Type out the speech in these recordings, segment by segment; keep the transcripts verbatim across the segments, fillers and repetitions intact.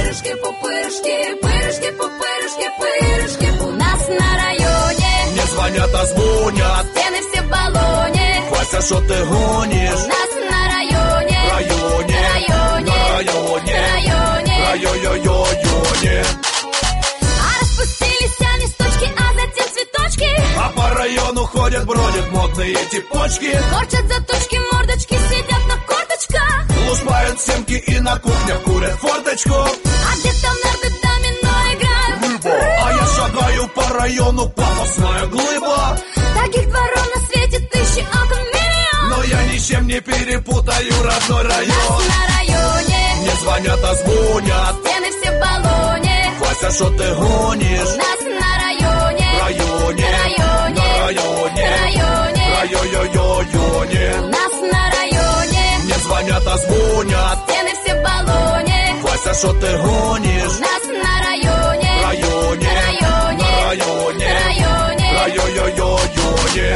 пупырышки, пупырышки, пырышки, пупырышки, пырышки. У нас на районе не звонят, а звонят. Стены все в баллоне. Вася, что ты гонишь? У нас на районе, Районе, районе, на районе, районе, районе. А распустились листочки, а затем цветочки. А по району ходят, бродят модные типочки. Корчат заточки, мордочки, сидят на корточках. Лушпают семки и на кухнях курят форточку. А где-то нарды домино играют. А я шагаю по району, пафосная глыба. Таких дворов на свете тысячи, окон миллион. Но я ничем не перепутаю родной район. Нас на районе не звонят, а звонят. Стены все в баллоне. Вася, что ты гонишь? Нас на районе, Районе, районе, на районе, районе, районе. Нас на районе не звонят, а звонят. Стены все в баллоне. Вася, что ты гонишь? Нас на районе, Районе, районе, на районе, районе. районе.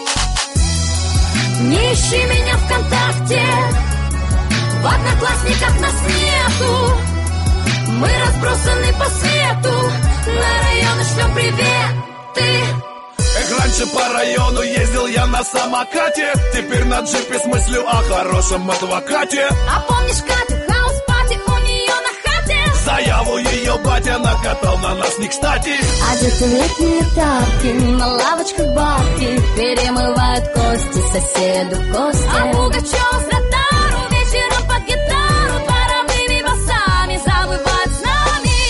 Не ищи меня ВКонтакте, в Одноклассниках нас нету. Мы разбросаны по свету, на районы шлем приветы. Эх, раньше по району ездил я на самокате. Теперь на джипе с мыслью о хорошем адвокате. А помнишь, Катя, хаус-пати у нее на хате? Заяву ее батя накатал на нас не кстати. Одеты в летние тапки, на лавочках бабки перемывают кости соседу кости. А Пугачева с Ротару вечером под гитару дворовыми басами завывают с нами.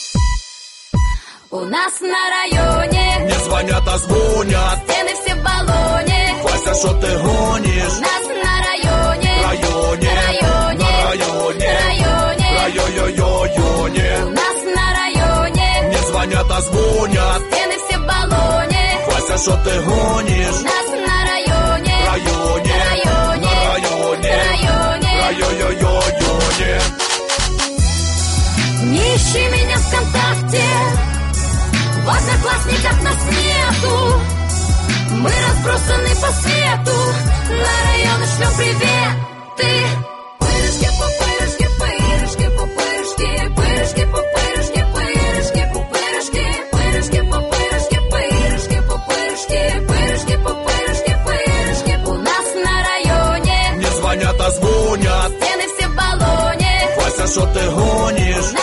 У нас на районе не звонят, а звонят. Стены все в баллоне. Вася, что ты гонишь? Нас на районе, Районе, районе, на районе, районе, районе. У нас на районе не звонят, а звонят. Стены все в баллоне. Вася, что ты гонишь? Нас на районе, Районе, районе, на районе, районе. районе. Не ищи меня ВКонтакте, в Одноклассниках нас нету. Мы разбросаны по свету, на районы шлем приветы. Пырышки, пупырышки, пырышки, пупырышки, пырышки, пупырышки, пырышки, пупырышки, пырышки, пупырышки, пырышки, пупырышки, пырышки, пупырышки, пырышки. У нас на районе не звонят, а звонят. Стены все в баллоне. Вася, что ты гонишь?